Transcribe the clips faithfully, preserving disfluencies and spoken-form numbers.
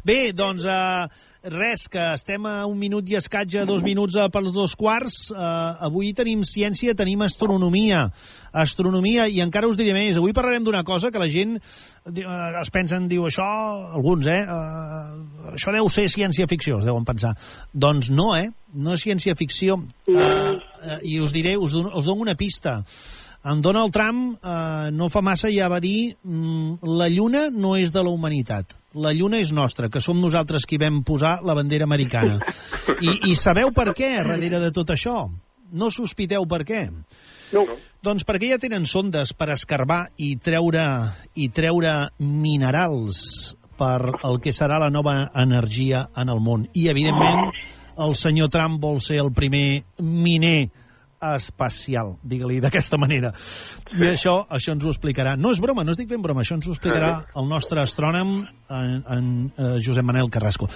Bé, doncs, uh, res, que estem a un minut i escaig, a dos minuts uh, pels dos quarts. Uh, avui tenim ciència, tenim astronomia. Astronomia, i encara us diré més. Avui parlarem d'una cosa que la gent uh, es pensen, diu això, alguns, eh? Uh, això deu ser ciència-ficció, es deuen pensar. Doncs no, eh? No és ciència-ficció. Uh, uh, I us diré, us, don, us dono una pista. En Donald Trump eh, no fa massa ja va dir mm, la lluna no és de la humanitat, la lluna és nostra, que som nosaltres qui vam posar la bandera americana. I, i sabeu per què, darrere de tot això? No sospiteu per què? No. Doncs perquè ja tenen sondes per escarbar i treure, i treure minerals per el que serà la nova energia en el món. I, evidentment, el senyor Trump vol ser el primer miner espacial, digue-li d'aquesta manera. I això, això ens ho explicarà. No és broma, no estic fent broma, això ens ho explicarà el nostre astrònom, en, en uh, Josep Manel Carrasco.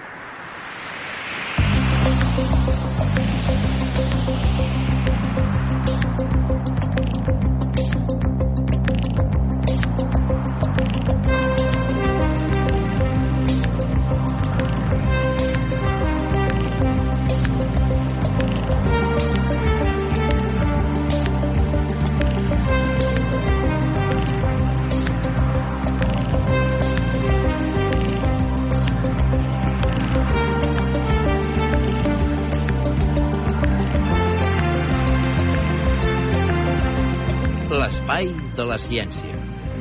L'espai de la ciència.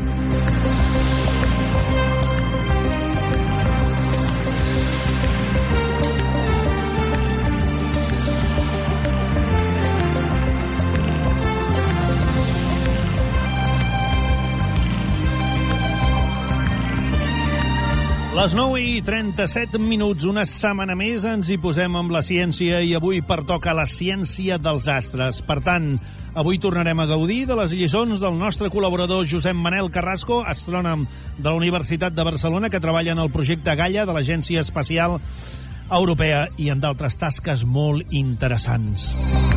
Les nou i trenta-set minuts, una setmana més, ens hi posem amb la ciència i avui pertoca la ciència dels astres. Per tant, avui tornarem a gaudir de les lliçons del nostre col·laborador Josep Manel Carrasco, astrònom de la Universitat de Barcelona, que treballa en el projecte Gaia de l'Agència Espacial Europea i en d'altres tasques molt interessants.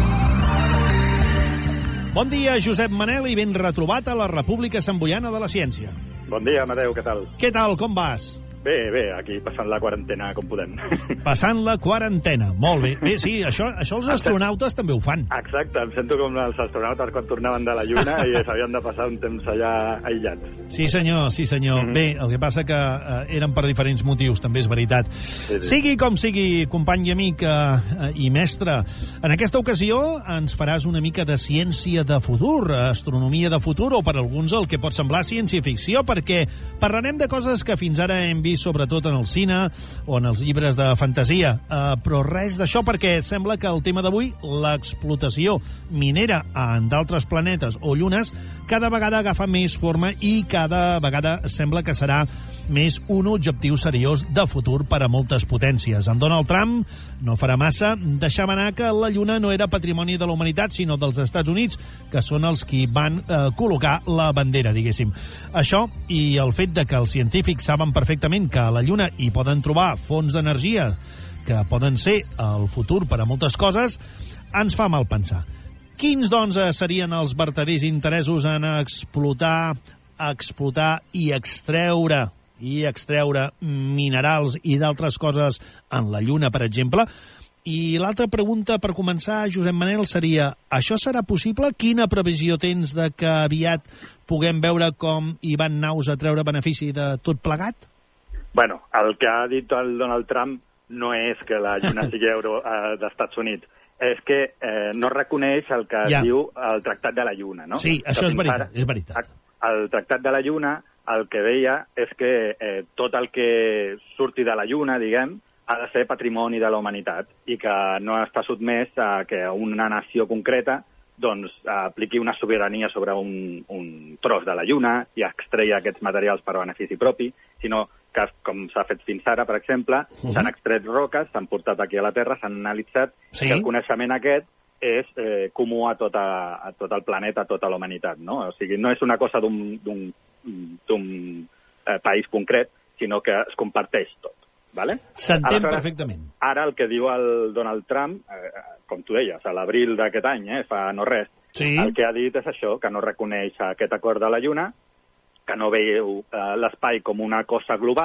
Bon dia, Josep Manel, i ben retrobat a la República Samboiana de la Ciència. Bon dia, Amadeu, què tal? Què tal, com vas? Bé, bé, aquí passant la quarantena com podem. Passant la quarantena, molt bé. Bé, sí, això, això els astronautes també ho fan. Exacte, em sento com els astronautes quan tornaven de la Lluna i s'havien de passar un temps allà aïllats. Sí, senyor, sí, senyor. Mm-hmm. Bé, el que passa que eh, eren per diferents motius, també és veritat. Sí, sí. Sigui com sigui, company i amic eh, i mestre, en aquesta ocasió ens faràs una mica de ciència de futur, astronomia de futur, o per alguns el que pot semblar ciència-ficció, perquè parlarem de coses que fins ara hem vist sobretot en el cine o en els llibres de fantasia. Uh, però res d'això, perquè sembla que el tema d'avui, l'explotació minera en d'altres planetes o llunes, cada vegada agafa més forma i cada vegada sembla que serà més un objectiu seriós de futur per a moltes potències. En Donald Trump no farà massa, deixava anar que la Lluna no era patrimoni de la humanitat, sinó dels Estats Units, que són els qui van eh, col·locar la bandera, diguéssim. Això i el fet de que els científics saben perfectament que a la Lluna hi poden trobar fonts d'energia que poden ser el futur per a moltes coses, ens fa mal pensar. Quins, doncs, serien els vertaders interessos en explotar, explotar i extreure i extreure minerals i d'altres coses en la Lluna, per exemple? I l'altra pregunta, per començar, Josep Manel, seria: això serà possible? Quina previsió tens de que aviat puguem veure com hi van naus a treure benefici de tot plegat? Bueno, el que ha dit el Donald Trump no és que la Lluna sigui euro eh, d'Estats Units, és que eh, no reconeix el que ja. diu el Tractat de la Lluna, no? Sí, això és veritat, ara, és veritat. El Tractat de la Lluna el que deia és que eh, tot el que surti de la Lluna, diguem, ha de ser patrimoni de la humanitat i que no està sotmès a que una nació concreta doncs, apliqui una sobirania sobre un, un tros de la Lluna i extreia aquests materials per a benefici propi, sinó que, com s'ha fet fins ara, per exemple, uh-huh. s'han extret roques, s'han portat aquí a la Terra, s'han analitzat, sí. i el coneixement aquest és eh, comú a tot, a, a tot el planeta, a tota la humanitat, no? O sigui, no és una cosa d'un, d'un, d'un eh, país concret, sinó que es comparteix tot. Vale? S'entén perfectament. Ara el que diu el Donald Trump, eh, com tu deies, a l'abril d'aquest any, eh, fa no res, sí. el que ha dit és això, que no reconeix aquest acord de la Lluna, que no veu eh, l'espai com una cosa global,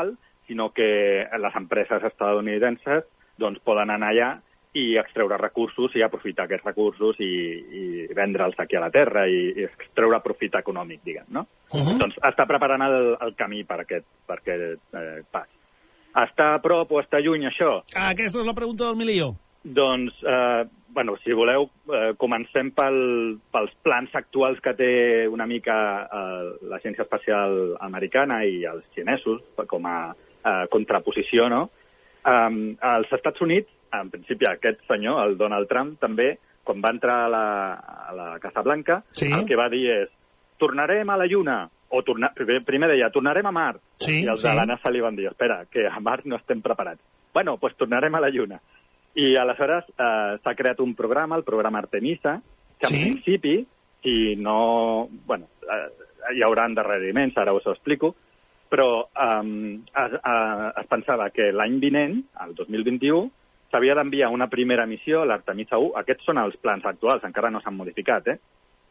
sinó que les empreses estadounidenses doncs, poden anar allà i extreure recursos i aprofitar aquests recursos i, i vendre'ls aquí a la Terra i, i extreure profit econòmic, diguem, no? Uh-huh. Doncs està preparant el, el camí per aquest, per aquest eh, pas. Està a prop o està lluny, això? Ah, aquesta és la pregunta del milió. Doncs, eh, bueno, si voleu, eh, comencem pel, pels plans actuals que té una mica eh, l'Agència Espacial Americana i els xinesos, com a eh, contraposició, no? Um, als Estats Units, en principi aquest senyor, el Donald Trump, també, quan va entrar a la, a la Casa Blanca, sí. El que va dir és tornarem a la Lluna, o torna... primer deia, tornarem a Mart, sí, i els sí. de la NASA li van dir, espera, que a Mart no estem preparats. Bueno, doncs pues tornarem a la Lluna. I aleshores eh, s'ha creat un programa, el programa Artemisa, que sí? en principi, si no... Bueno, eh, hi haurà endarreriments, ara us ho explico, però um, es, uh, es pensava que l'any vinent, el dos mil vint-i-u, s'havia d'enviar una primera missió, l'Artemisa u. Aquests són els plans actuals, encara no s'han modificat, eh?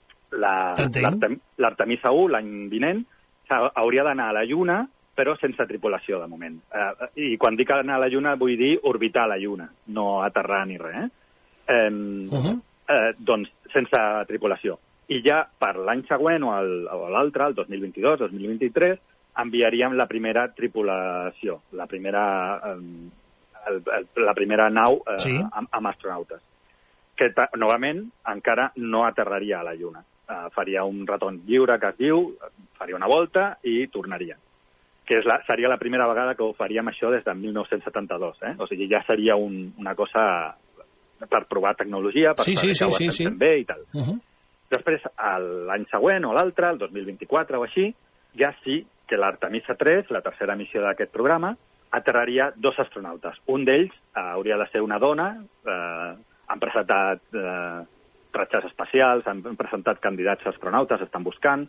L'Artemisa u, l'any vinent, hauria d'anar a la Lluna, però sense tripulació, de moment. Uh, I quan dic anar a la Lluna, vull dir orbitar la Lluna, no aterrar ni res, eh? Um, uh-huh. uh, doncs sense tripulació. I ja per l'any següent o l'altre, el dos mil vint-i-dos, dos mil vint-i-tres, enviaríem la primera tripulació, la primera, eh, el, el, la primera nau eh, sí. amb, amb astronautes, que novament encara no aterraria a la Lluna. Eh, faria un retorn lliure, que es diu, faria una volta i tornaria. Que és la, seria la primera vegada que ho faríem això des de mil nou-cents setanta-dos. Eh? O sigui, ja seria un, una cosa per provar tecnologia, per sí, saber sí, que ho sí, estem sí. bé i tal. Uh-huh. Després, l'any següent o l'altre, el dos mil vint-i-quatre o així, ja sí que l'Artemisa tres, la tercera missió d'aquest programa, aterraria dos astronautes. Un d'ells eh, hauria de ser una dona, eh, han presentat eh, ratxes espacials, han presentat candidats astronautes, estan buscant,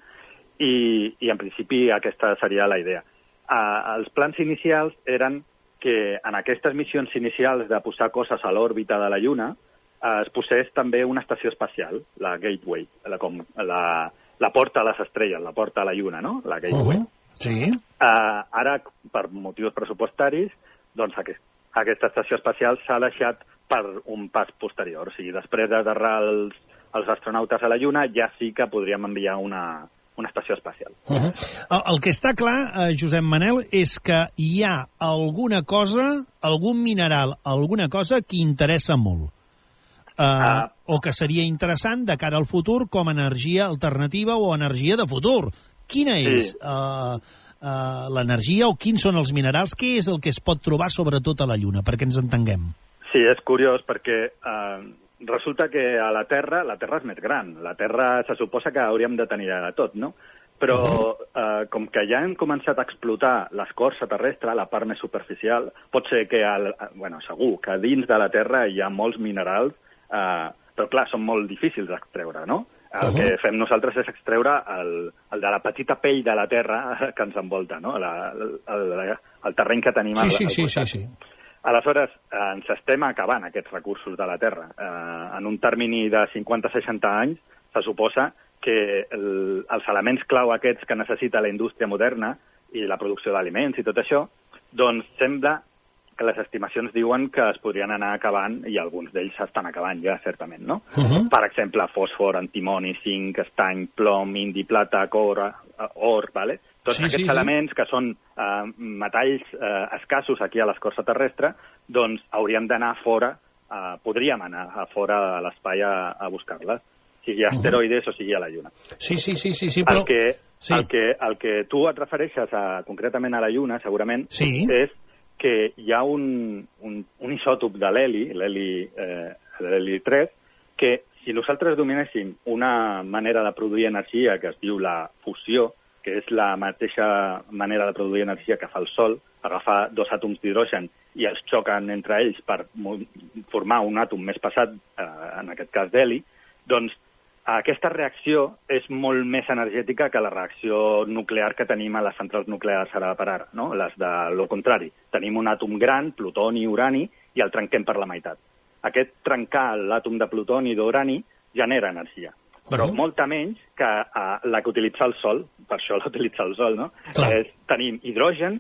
i, i en principi aquesta seria la idea. Eh, els plans inicials eren que en aquestes missions inicials de posar coses a l'òrbita de la Lluna eh, es posés també una estació espacial, la Gateway, la, com, la, la porta a les estrelles, la porta a la Lluna, no? La Gateway. Uh-huh. Sí. Uh, ara, per motius pressupostaris, doncs aquest, aquesta estació espacial s'ha deixat per un pas posterior. O sigui, després d'aterrar els, els astronautes a la Lluna, ja sí que podríem enviar una, una estació espacial. Uh-huh. el, el que està clar, eh, Josep Manel, és que hi ha alguna cosa, algun mineral, alguna cosa que interessa molt. Uh, uh, o que seria interessant de cara al futur com a energia alternativa o energia de futur. Quina és sí. uh, uh, l'energia o quins són els minerals? Què és el que es pot trobar sobretot a la Lluna, perquè ens entenguem? Sí, és curiós, perquè uh, resulta que a la Terra, la Terra és més gran. La Terra se suposa que hauríem de tenir de tot, no? Però uh-huh. uh, com que ja hem començat a explotar l'escorça terrestre, la part més superficial, pot ser que, al, bueno, segur que dins de la Terra hi ha molts minerals, uh, però clar, són molt difícils d'extreure, no? El uh-huh. que fem nosaltres és extreure el, el de la petita pell de la Terra que ens envolta, no? La, el, el, el terreny que tenim sí, al, sí, al costat. Sí, sí, sí. Aleshores, eh, ens estem acabant aquests recursos de la Terra. Eh, en un termini de cinquanta a seixanta anys se suposa que el, els elements clau aquests que necessita la indústria moderna i la producció d'aliments i tot això, doncs sembla que les estimacions diuen que es podrien anar acabant, i alguns d'ells s'estan acabant ja, certament, no? Uh-huh. Per exemple, fòsfor, antimoni, zinc, estany, plom, indi, plata, or, or, vale? Tots sí, aquests sí, elements sí. que són eh, metalls eh, escassos aquí a l'escorça terrestre, doncs hauríem d'anar fora, eh, podríem anar a fora a l'espai a, a buscar-les, sigui a asteroides uh-huh. o sigui a la Lluna. Sí, sí, sí, sí, sí però... El que, sí. el que, el que tu et refereixes a, concretament a la Lluna, segurament, sí. és que hi ha un, un, un isòtop de l'heli, l'heli eh, l'heli tres, que si nosaltres dominéssim una manera de produir energia que es diu la fusió, que és la mateixa manera de produir energia que fa el Sol, agafar dos àtoms d'hidrogen i els xoquen entre ells per formar un àtom més pesat, eh, en aquest cas d'heli, doncs aquesta reacció és molt més energètica que la reacció nuclear que tenim a les centrals nuclears ara per ara, no? Les de lo contrari. Tenim un àtom gran, plutoni, urani, i el trenquem per la meitat. Aquest trencar l'àtom de plutoni i d'urani genera energia, però uh-huh. molta menys que uh, la que utilitza el Sol, per això l'utilitza el Sol, no? És, tenim hidrogen,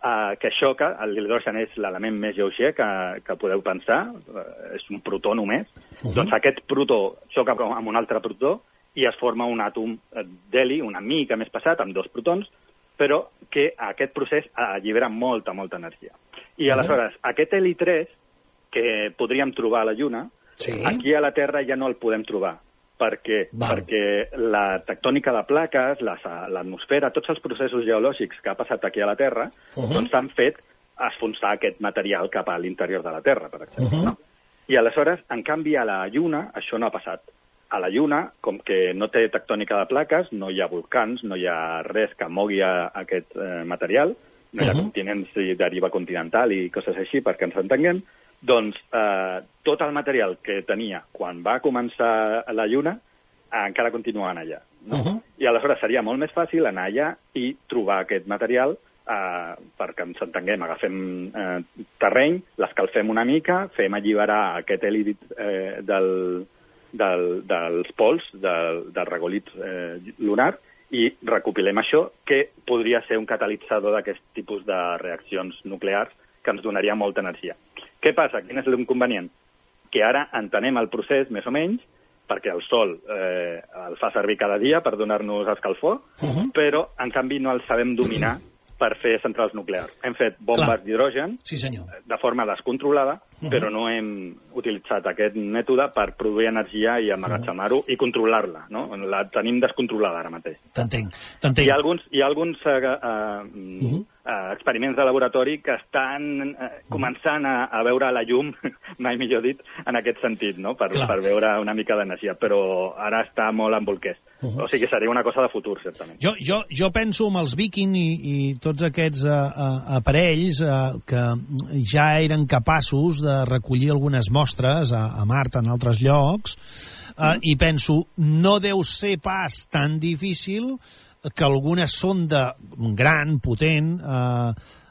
uh, que xoca, l'hidrogen és l'element més lleuger que, que podeu pensar, uh, és un protó només, uh -huh. doncs aquest protó xoca amb un altre protó i es forma un àtom d'heli una mica més pesat, amb dos protons, però que aquest procés allibera molta, molta energia. I aleshores, uh -huh. aquest heli tres, que podríem trobar a la Lluna, sí. aquí a la Terra ja no el podem trobar. Per què? Perquè la tectònica de plaques, l'atmosfera, tots els processos geològics que ha passat aquí a la Terra, uh -huh. doncs han fet esfonsar aquest material cap a l'interior de la Terra, per exemple. Uh -huh. no? I aleshores, en canvi, a la Lluna això no ha passat. A la Lluna, com que no té tectònica de plaques, no hi ha volcans, no hi ha res que mogui a aquest eh, material, no hi ha uh -huh. continents i deriva continental i coses així, perquè ens entenguem, doncs eh, tot el material que tenia quan va començar la Lluna eh, encara continua allà. No? Uh -huh. I aleshores seria molt més fàcil anar allà i trobar aquest material eh, perquè ens entenguem, agafem eh, terreny, l'escalfem una mica, fem alliberar aquest heli eh, del, del, dels pols, del, del regolit eh, lunar, i recopilem això, que podria ser un catalitzador d'aquest tipus de reaccions nuclears que ens donaria molta energia. Què passa? Quin és l'inconvenient? Que ara entenem el procés, més o menys, perquè el sol eh, el fa servir cada dia per donar-nos escalfor, uh -huh. però, en canvi, no el sabem dominar per fer centrals nuclears. Hem fet bombes d'hidrogen sí, de forma descontrolada, uh -huh. però no hem utilitzat aquest mètode per produir energia i emmagatzemar-ho uh -huh. i controlar-la. No? La tenim descontrolada ara mateix. T'entenc. Hi ha alguns, hi ha alguns uh, uh, uh -huh. Uh, experiments de laboratori que estan uh, començant a, a veure la llum, mai millor dit, en aquest sentit, no? per, per veure una mica d'energia, però ara està molt en bolquers. Uh -huh. O sigui, seria una cosa de futur, certament. Jo, jo, jo penso en els Viking i, i tots aquests uh, uh, aparells uh, que ja eren capaços de recollir algunes mostres a, a Mart, en altres llocs, uh, mm. i penso, no deu ser pas tan difícil que alguna sonda gran, potent, eh,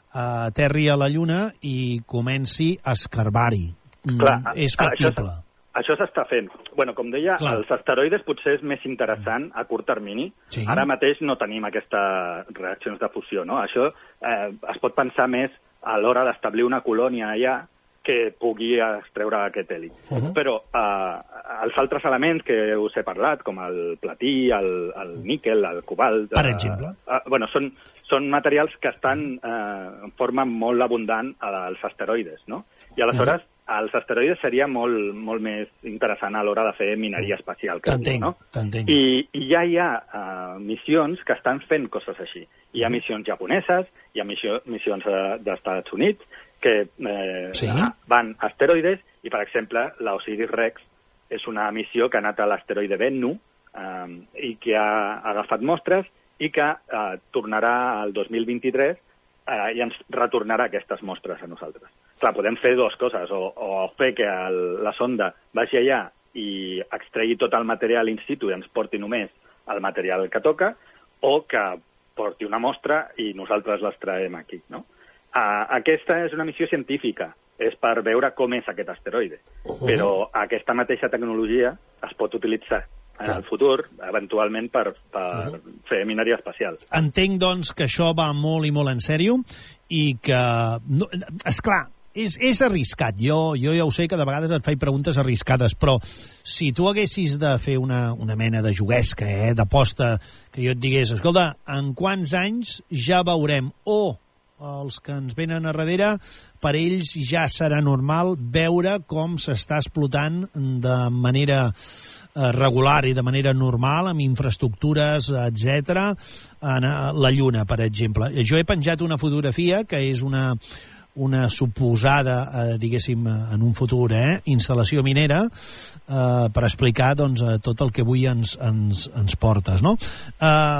aterri a la Lluna i comenci a escarbar-hi. Clar, és factible. Això s'està fent. Bueno, com deia, Clar. els asteroides potser és més interessant a curt termini. Sí. Ara mateix no tenim aquestes reaccions de fusió, no? Això eh, es pot pensar més a l'hora d'establir una colònia allà que pugui extreure aquest heli. Uh -huh. Però eh, els altres elements que us he parlat, com el platí, el, el níquel, el cobalt... Per exemple? Eh, eh, bueno, són, són materials que estan eh, en forma molt abundant als asteroides, no? I aleshores, uh -huh. els asteroides seria molt, molt més interessant a l'hora de fer mineria espacial. T'entenc, no? t'entenc. I, I ja hi ha uh, missions que estan fent coses així. Hi ha missions japoneses, hi ha missió, missions uh, dels Estats Units, que eh, sí? van a asteroides, i, per exemple, l'Osiris-Rex és una missió que ha anat a l'asteroide Bennu eh, i que ha agafat mostres i que eh, tornarà al dos mil vint-i-tres eh, i ens retornarà aquestes mostres a nosaltres. Clar, podem fer dues coses, o, o fer que el, la sonda vagi allà i extregui tot el material in situ i ens porti només el material que toca, o que porti una mostra i nosaltres l'extraem aquí, no? Uh, aquesta és una missió científica, és per veure com és aquest asteroide. Uh -huh. Però aquesta mateixa tecnologia es pot utilitzar en el futur, eventualment, per, per uh -huh. fer mineria espacial. Entenc, doncs, que això va molt i molt en sèrio i que... No, esclar, és, és arriscat. Jo, jo ja ho sé que de vegades et faig preguntes arriscades, però si tu haguessis de fer una, una mena de juguesca, eh, d'aposta, que jo et digués, escolta, en quants anys ja veurem o els que ens venen a darrere, per ells ja serà normal veure com s'està explotant de manera eh, regular i de manera normal, amb infraestructures, etcètera, en la Lluna, per exemple. Jo he penjat una fotografia que és una una suposada, eh, diguéssim, en un futur, eh, instal·lació minera, eh, per explicar, doncs, tot el que avui ens, ens, ens portes, no? Eh,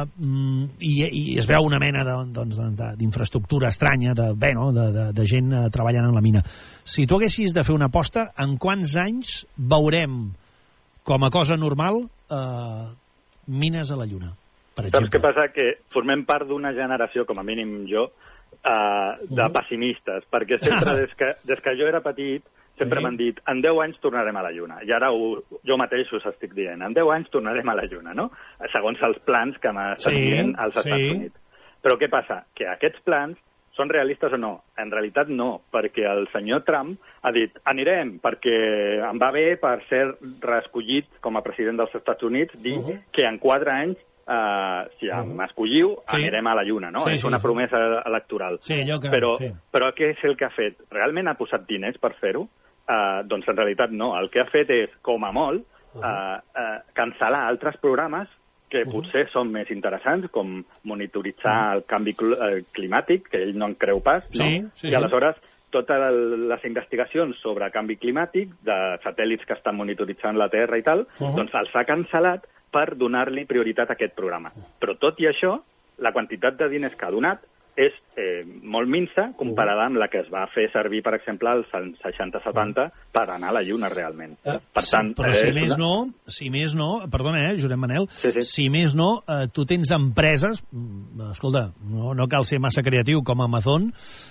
i, I es veu una mena de, doncs, d'infraestructura estranya, de, bé, no?, de, de, de gent eh, treballant en la mina. Si tu haguessis de fer una aposta, en quants anys veurem, com a cosa normal, eh, mines a la Lluna, per exemple? Saps què passa? Que formem part d'una generació, com a mínim jo, Uh, de uh -huh. pessimistes, perquè sempre, des que, des que jo era petit, sempre sí. m'han dit, en deu anys tornarem a la Lluna. I ara ho, jo mateix us estic dient, en deu anys tornarem a la Lluna, no? Segons els plans que m'estan sí, dient als Estats sí. Units. Però què passa? Que aquests plans són realistes o no? En realitat no, perquè el senyor Trump ha dit anirem perquè em va bé per ser reescollit com a president dels Estats Units, dir uh -huh. que en quatre anys, uh, si uh -huh. m'escolliu, sí. anirem a la Lluna, no? Sí, és sí, una sí. promesa electoral. Sí, allò que... Però, sí. però què és el que ha fet? Realment ha posat diners per fer-ho? Uh, doncs en realitat no. El que ha fet és, com a molt, uh -huh. uh, uh, cancel·lar altres programes que uh -huh. potser són més interessants, com monitoritzar uh -huh. el canvi cl eh, climàtic, que ell no en creu pas, no? Sí, sí, I aleshores totes les investigacions sobre canvi climàtic de satèl·lits que estan monitoritzant la Terra i tal, uh -huh. doncs els ha cancel·lat per donar-li prioritat a aquest programa. Però tot i això, la quantitat de diners que ha donat és eh, molt minsa comparada amb la que es va fer servir, per exemple, als seixanta setanta per anar a la Lluna, realment. Eh, per tant, sí, però si, eh, més una... no, si més no, perdona, eh, Josep Manel, sí, sí. si més no, eh, tu tens empreses, escolta, no, no cal ser massa creatiu com Amazon,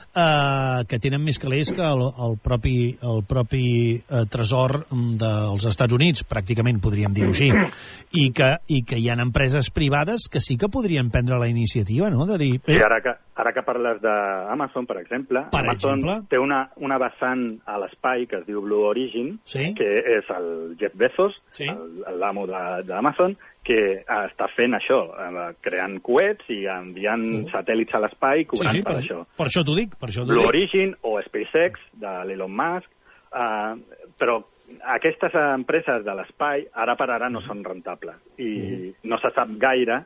eh, que tenen més calés que el, el propi, el propi eh, tresor dels Estats Units, pràcticament podríem dir-ho així, i que, i que hi ha empreses privades que sí que podrien prendre la iniciativa, no?, de dir... Eh, sí, ara que, ara que parles d'Amazon, per exemple, per Amazon exemple? té una, una vessant a l'espai que es diu Blue Origin, sí? que és el Jeff Bezos, sí? l'amo d'Amazon, que està fent això, creant coets i enviant uh. satèl·lits a l'espai cobrant sí, sí, per, per això. Per això t'ho dic. Per això Blue dic. Origin o SpaceX, de l'Elon Musk, uh, però aquestes empreses de l'espai, ara per ara, no són rentables. I uh-huh. no se sap gaire,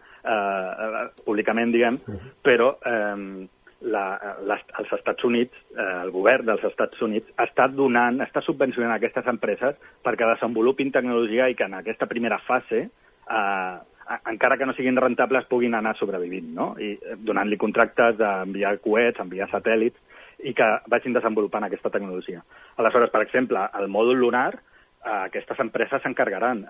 eh, públicament, diguem, uh-huh. però eh, la, les, els Estats Units, eh, el govern dels Estats Units, està donant, està subvencionant aquestes empreses perquè desenvolupin tecnologia i que en aquesta primera fase, eh, encara que no siguin rentables, puguin anar sobrevivint, no? I donant-li contractes d'enviar coets, enviar satèl·lits, i que vagin desenvolupant aquesta tecnologia. Aleshores, per exemple, el mòdul lunar, eh, aquestes empreses s'encarregaran.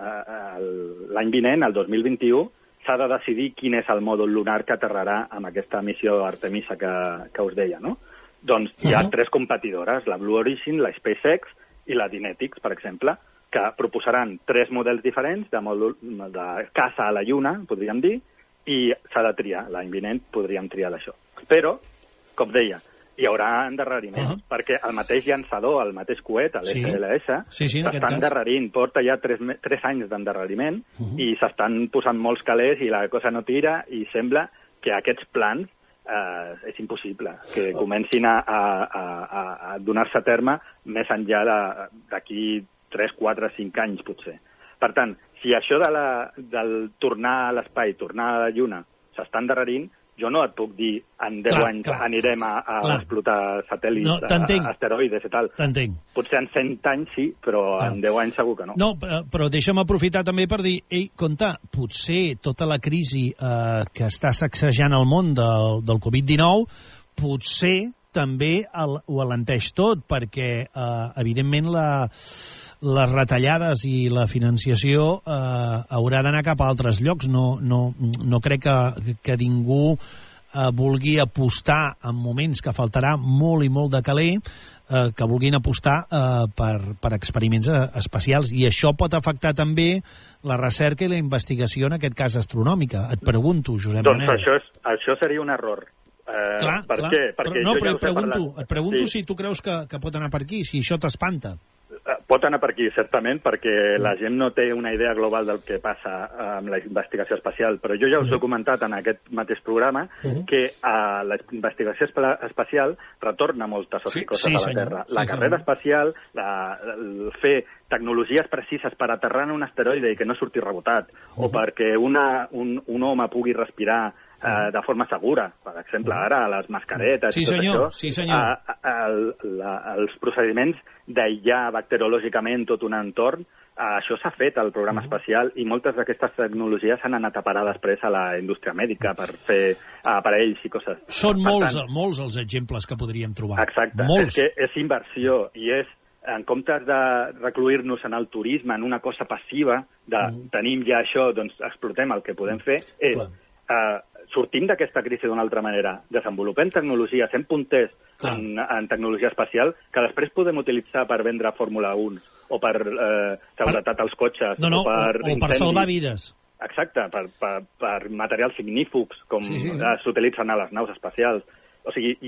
Eh, L'any vinent, el dos mil vint-i-u, s'ha de decidir quin és el mòdul lunar que aterrarà amb aquesta missió Artemisa que, que us deia, no? Doncs hi ha uh-huh. tres competidores, la Blue Origin, la SpaceX i la Dynetics, per exemple, que proposaran tres models diferents de, mòdul, de caça a la Lluna, podríem dir, i s'ha de triar. L'any vinent podríem triar d'això. Però, com deia, hi haurà endarreriments, uh -huh. perquè el mateix llançador, el mateix coet, l'S L S, sí, sí, sí, s'està endarrerint, porta ja tres, tres anys d'endarreriment, uh -huh. i s'estan posant molts calés i la cosa no tira, i sembla que aquests plans eh, és impossible, que comencin a, a, a, a donar-se a terme més enllà d'aquí tres, quatre, cinc anys, potser. Per tant, si això de la, del tornar a l'espai, tornar a la Lluna, s'està endarrerint, jo no et puc dir en deu anys clar. anirem a, a explotar satèl·lits, no, a asteroides i tal. T'entenc. Potser en cent anys sí, però clar. en deu anys segur que no. No, però deixa'm aprofitar també per dir, ei, compte, potser tota la crisi eh, que està sacsejant el món del, del covid dinou, potser també el, ho alenteix tot, perquè, eh, evidentment, la... les retallades i la financiació eh, haurà d'anar cap a altres llocs. No, no, no crec que, que ningú eh, vulgui apostar en moments que faltarà molt i molt de caler, eh, que vulguin apostar eh, per, per experiments espacials. I això pot afectar també la recerca i la investigació, en aquest cas astronòmica. Et pregunto, Josep doncs Manel. Això, és, això seria un error. Eh, clar, per clar. què? Perquè però, no, jo però ja et pregunto, parlat... et pregunto sí. si tu creus que, que pot anar per aquí, si això t'espanta. Pot anar per aquí, certament, perquè la gent no té una idea global del que passa amb la investigació espacial, però jo ja us he comentat en aquest mateix programa uh-huh. que a la investigació espacial retorna moltes sí, coses sí, a la senyor. Terra. La sí, carrera senyor. espacial, la, el fer tecnologies precises per aterrar en un asteroide i que no surti rebotat, uh-huh. o perquè una, un, un home pugui respirar Uh, de forma segura, per exemple, ara, les mascaretes sí, i tot senyor, això, sí, senyor. Uh, el, la, els procediments d'aïllar bacteriològicament tot un entorn, uh, això s'ha fet al programa uh -huh. espacial, i moltes d'aquestes tecnologies s'han anat a parar després a la indústria mèdica per fer uh, aparells i coses. Són per molts, tant, molts els exemples que podríem trobar. Exacte, molts. és que és inversió, i és en comptes de recluir-nos en el turisme, en una cosa passiva, de uh -huh. tenim ja això, doncs explotem el que podem fer, és... Uh, sortim d'aquesta crisi d'una altra manera, desenvolupem tecnologia, fem punters en, en tecnologia espacial, que després podem utilitzar per vendre Fórmula un, o per eh, seguretat per... als cotxes, no, no, o per o, o per salvar vides. Exacte, per, per, per materials ignífugs, com sí, sí. s'utilitzen a les naus espacials. O sigui, hi ha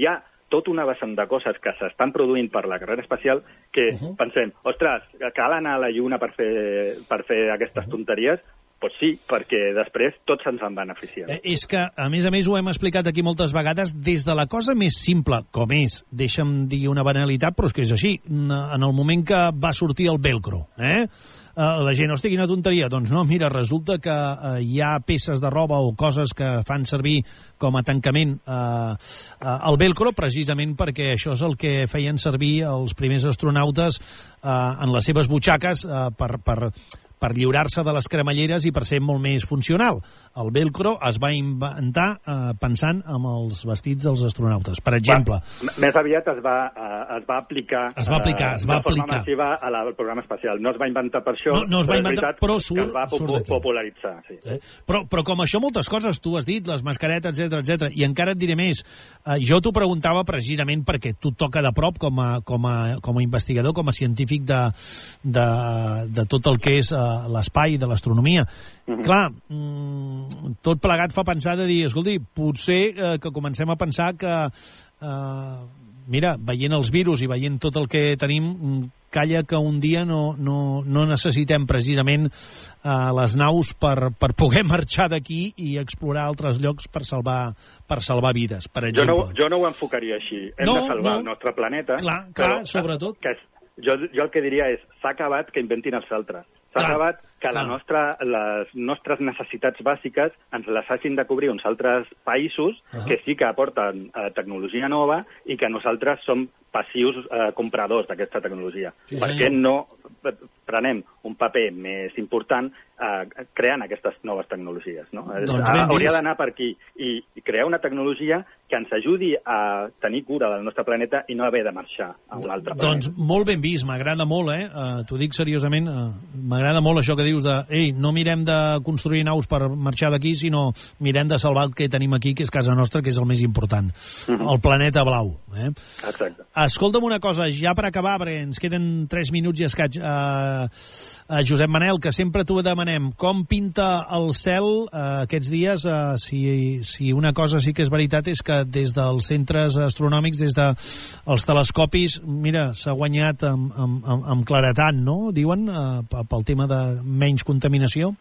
tota una vessant de coses que s'estan produint per la carrera espacial que uh -huh. pensem, ostres, cal anar a la Lluna per fer, per fer aquestes tonteries? Doncs sí, perquè després tots ens en beneficiem. Eh, és que, a més a més, ho hem explicat aquí moltes vegades, des de la cosa més simple, com és, deixa'm dir una banalitat, però és que és així, en el moment que va sortir el velcro, eh? Uh, la gent, hosti, quina tonteria. Doncs no, mira, resulta que uh, hi ha peces de roba o coses que fan servir com a tancament uh, uh, el velcro, precisament perquè això és el que feien servir els primers astronautes uh, en les seves butxaques uh, per... per per lliurar-se de les cremalleres i per ser molt més funcional. El velcro es va inventar eh, pensant en els vestits dels astronautes, per exemple. Va, més aviat es va, eh, es va aplicar, es va aplicar, es va de forma aplicar. massiva al programa espacial. No es va inventar per això, no, no es va però inventar, és però veritat surt, que es va surt popularitzar. Sí. Eh? Però, però com això moltes coses, tu has dit, les mascaretes, etcètera, etcètera, i encara et diré més. Eh, jo t'ho preguntava precisament perquè tu toca de prop com a, com a, com a investigador, com a científic de, de, de tot el que és eh, l'espai de l'astronomia. Uh-huh. Clar, mm, tot plegat fa pensar de dir, escolti, potser eh, que comencem a pensar que, eh, mira, veient els virus i veient tot el que tenim, calla que un dia no, no, no necessitem precisament eh, les naus per, per poder marxar d'aquí i explorar altres llocs per salvar, per salvar vides, per exemple. Jo no, jo no ho enfocaria així. Hem no, de salvar no. el nostre planeta. Clar, clar, però, sobretot. Que és, jo, jo el que diria és, s'ha acabat que inventin els altres. S'ha acabat que la nostra, les nostres necessitats bàsiques ens les hagin de cobrir uns altres països uh -huh. que sí que aporten eh, tecnologia nova i que nosaltres som passius eh, compradors d'aquesta tecnologia. Sí, per què no prenem un paper més important eh, creant aquestes noves tecnologies? No? Doncs hauria d'anar per aquí i, i crear una tecnologia que ens ajudi a tenir cura del nostre planeta i no haver de marxar a un altre planeta. Doncs molt ben vist, m'agrada molt, eh? Uh, T'ho dic seriosament, uh, m'agrada molt això que dius de, ei, no mirem de construir naus per marxar d'aquí, sinó mirem de salvar el que tenim aquí, que és casa nostra, que és el més important, uh -huh. el planeta blau. Eh? Exacte. Escolta'm una cosa, ja per acabar, perquè ens queden tres minuts i escaig, uh, uh, Josep Manel, que sempre t'ho demanem, com pinta el cel uh, aquests dies? Uh, si, si una cosa sí que és veritat és que des dels centres astronòmics, des dels telescopis, mira, s'ha guanyat amb, amb, amb, amb claretat, no? Diuen, uh, pel tema de menys contaminació?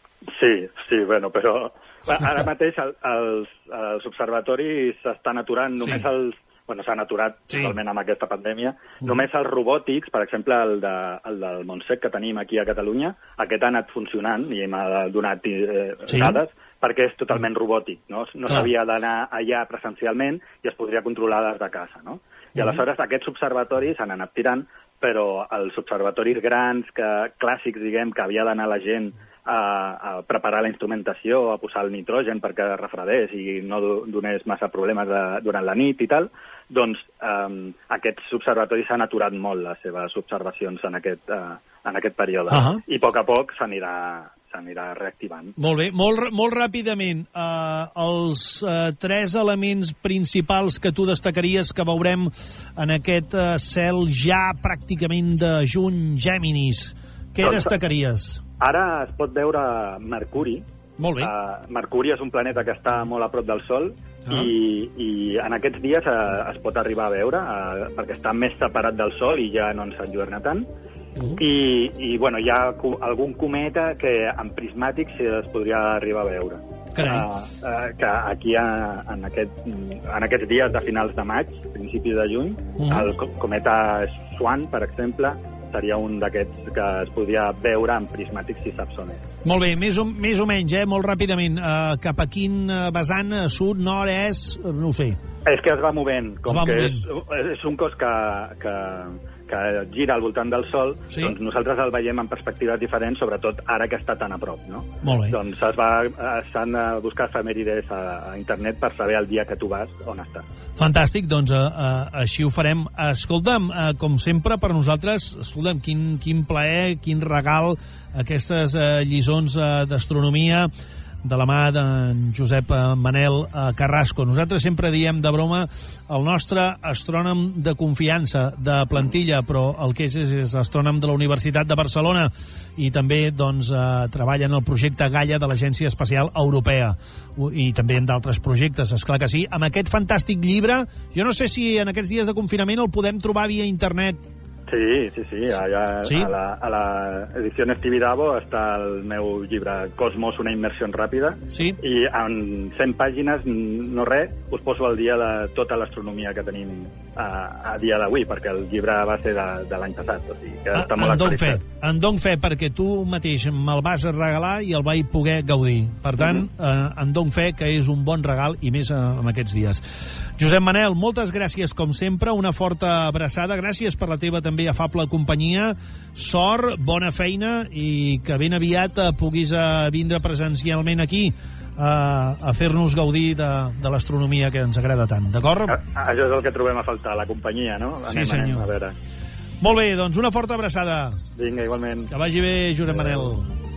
Sí, sí, bueno, però ara mateix el, els, els observatoris s'estan aturant, només sí. els bueno, s'han aturat sí. totalment amb aquesta pandèmia. Mm. Només els robòtics, per exemple, el, de, el del Montsec que tenim aquí a Catalunya, aquest ha anat funcionant i m'ha donat eh, sí. dades, perquè és totalment robòtic, no? No s'havia d'anar allà presencialment i es podria controlar des de casa, no? I aleshores aquests observatoris han anat tirant, però els observatoris grans, que, clàssics, diguem, que havia d'anar la gent a, a preparar la instrumentació, a posar el nitrogen perquè refredés i no donés massa problemes de, durant la nit i tal, doncs eh, aquests observatoris han aturat molt les seves observacions en aquest, eh, en aquest període. Uh -huh. I a poc a poc s'anirà s'anirà reactivant. Molt bé, molt, molt ràpidament, uh, els uh, tres elements principals que tu destacaries que veurem en aquest uh, cel ja pràcticament de juny, Géminis, què doncs, destacaries? Ara es pot veure Mercuri. Molt bé. Uh, Mercuri és un planeta que està molt a prop del Sol ah. i, i en aquests dies uh, es pot arribar a veure uh, perquè està més separat del Sol i ja no ens enlluerna tant. Uh-huh. I, i bueno, hi ha algun cometa que en prismàtic es podria arribar a veure. Uh, uh, que aquí a, en, aquest, en aquests dies de finals de maig, principis de juny, uh-huh. el cometa Swan, per exemple, seria un d'aquests que es podria veure en prismàtic, si saps on és. Molt bé, més o, més o menys, eh? Molt ràpidament. Uh, cap a quin vessant? Sud, nord, est? No ho sé. És que es va movent. Com es va que movent. És, és un cos que... que que gira al voltant del Sol, sí? Doncs nosaltres el veiem en perspectives diferents, sobretot ara que està tan a prop, no? Molt bé. Doncs es va, s'han de buscar efemèrides a, a internet per saber el dia que tu vas on està. Fantàstic, doncs uh, uh, així ho farem. Escolta'm, uh, com sempre, per nosaltres, escolta'm, quin, quin plaer, quin regal, aquestes uh, lliçons uh, d'astronomia. de la mà d'en Josep Manel Carrasco. Nosaltres sempre diem de broma el nostre astrònom de confiança, de plantilla, però el que és és, és astrònom de la Universitat de Barcelona i també doncs, eh, treballa en el projecte Gaia de l'Agència Espacial Europea i també en d'altres projectes, esclar que sí. Amb aquest fantàstic llibre, jo no sé si en aquests dies de confinament el podem trobar via internet. Sí, sí, sí. Allà, sí? A, la, a la edició Tibidabo està el meu llibre Cosmos, una immersió ràpida. Sí. I en cent pàgines, no res, us poso al dia de tota l'astronomia que tenim a, a dia d'avui, perquè el llibre va ser de, de l'any passat. O sigui, que està molt en dono fe, actualitzat. en dono fe, perquè tu mateix me'l vas regalar i el vaig poder gaudir. Per tant, uh -huh. eh, en dono fe que és un bon regal, i més eh, en aquests dies. Josep Manel, moltes gràcies, com sempre, una forta abraçada. Gràcies per la teva també afable companyia. Sort, bona feina, i que ben aviat eh, puguis eh, vindre presencialment aquí a, a fer-nos gaudir de, de l'astronomia que ens agrada tant, d'acord? Això és el que trobem a faltar, la companyia, no? Anem, sí, senyor. Anem a veure. Molt bé, doncs una forta abraçada. Vinga, igualment. Que vagi bé, Josep Manel.